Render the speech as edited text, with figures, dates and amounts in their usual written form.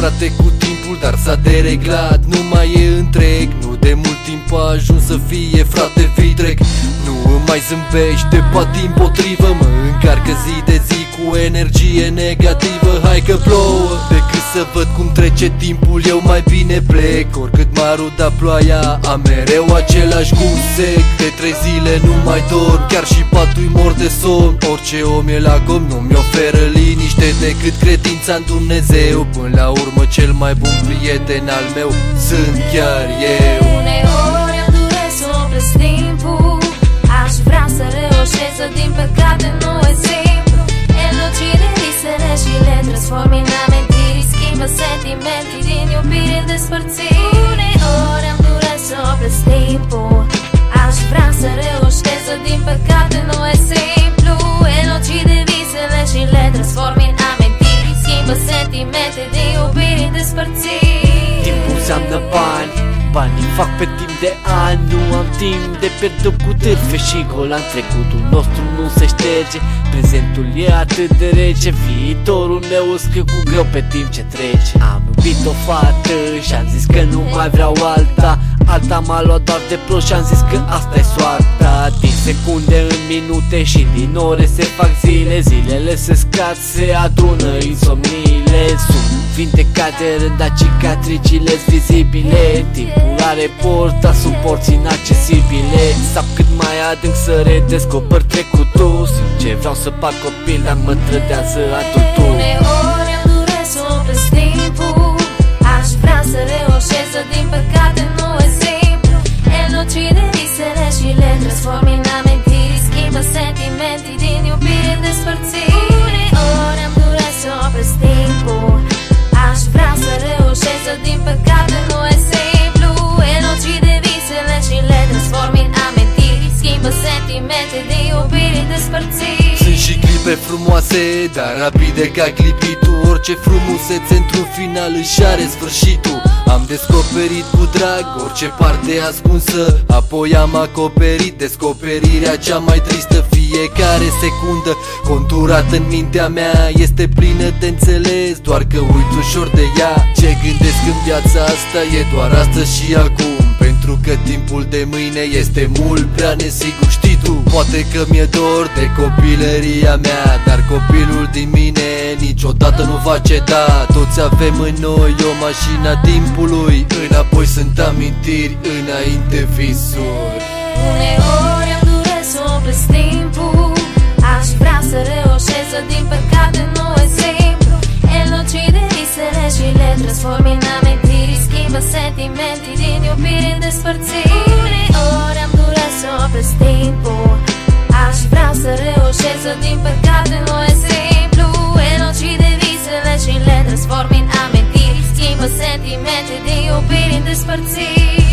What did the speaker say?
frate cu timpul, dar s-a dereglat. Nu mai e întreg, nu de mult timp a ajuns să fie frate vitreg. Nu îmi mai zâmbește, ba dimpotrivă mă încarcă zi de zi cu energie negativă. Hai că plouă, decât să văd cum trece timpul eu mai bine plec. Oricât m-a rudat ploaia, am mereu același gust sec. De 3 zile nu mai dorm, chiar și patul-i mor de somn. Orice om e la gom, nu-mi oferă liniște decât credința în Dumnezeu. Până la urmă cel mai bun prieten al meu sunt chiar eu. Uneori am dureri să opresc timpul, aș vrea să reușesc, să din păcate nu e simplu. Elucide visele și le transform în amintiri, schimbă sentimente din iubire în despărțiri. Uneori am dureri să opresc timpul, aș vrea să reușesc, să din păcate nu e simplu. Elucide visele și le transform în amintiri, schimbă sentimente din iubire în despărțiri. Timpul înseamnă bani, banii fac pe timp de ani. Nu am timp de pierdut cu târfe și golan. Trecutul nostru nu se șterge, prezentul e atât de rece. Viitorul meu o scriu cu greu pe timp ce trece. Am iubit o fată și-am zis că nu mai vreau alta. Alta m-a luat doar de prost și-am zis că asta-i soarta. Din secunde în minute și din ore se fac zile. Zilele se scad, se adună insomniile. Sunt vindecate, rândă cicatricile vizibile. Timpul are porta, sunt porți inaccesibile. Sau cât mai adânc să redescoper trecutul. Simt ce vreau să par copil, dar mă trădează adultul. Uneori am dureri să opresc timpul, aș vrea să reușesc, să din păcate nu e simplu. Elucide visele și le transform în amintiri, schimbă sentimente din iubire în despărțiri. Uneori am dureri să opresc timpul, aș vrea să reușesc, să din păcate nu e simplu. Elucide visele și le transform în amintiri, schimbă sentimente din iubire în despărțiri. Sunt și clipe frumoase, dar rapide ca clipitul. Orice frumusețe într-un final își are sfârșitul. Am descoperit cu drag orice parte ascunsă, apoi am acoperit descoperirea cea mai tristă. Fiecare secundă conturată în mintea mea este plină de înțeles, doar că uit ușor de ea. Ce gândesc în viața asta e doar astăzi și acum, pentru că timpul de mâine este mult prea nesigur. Știi tu, poate că mi-e dor de copilăria mea, dar copilul din mine niciodată nu va ceda. Toți avem în noi o mașină a timpului, înapoi sunt amintiri, înainte visuri. Uneori am dureri să opresc timpul, aș vrea să reușesc, să din păcate nu e simplu. Elucide visele și le transform în amintiri, schimbă sentimente din iubire în despărțiri. Uneori am dureri să opresc timpul, aș vrea să reușesc, să din păcate nu e simplu. Elucide visele și le transform în amintiri, schimbă sentimente din iubire în despărțiri.